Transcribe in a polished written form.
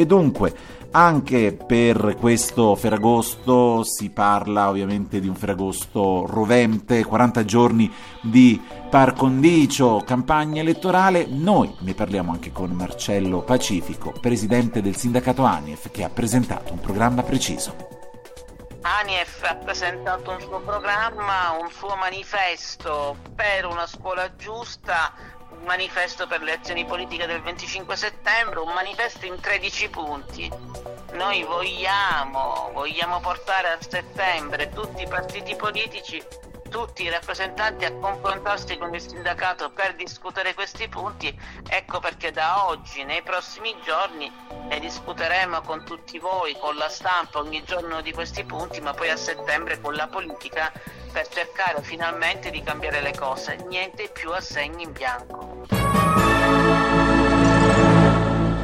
E dunque anche per questo Ferragosto si parla ovviamente di un Ferragosto rovente, 40 giorni di par condicio, campagna elettorale. Noi ne parliamo anche con Marcello Pacifico, presidente del sindacato ANIEF, che ha presentato un programma preciso. ANIEF ha presentato un suo programma, un suo manifesto per una scuola giusta, un manifesto per le azioni politiche del 25 settembre, un manifesto in 13 punti. Noi vogliamo portare a settembre tutti i partiti politici, tutti i rappresentanti a confrontarsi con il sindacato per discutere questi punti. Ecco perché da oggi, nei prossimi giorni, ne discuteremo con tutti voi, con la stampa, ogni giorno di questi punti, ma poi a settembre con la politica, per cercare finalmente di cambiare le cose. Niente più assegni in bianco.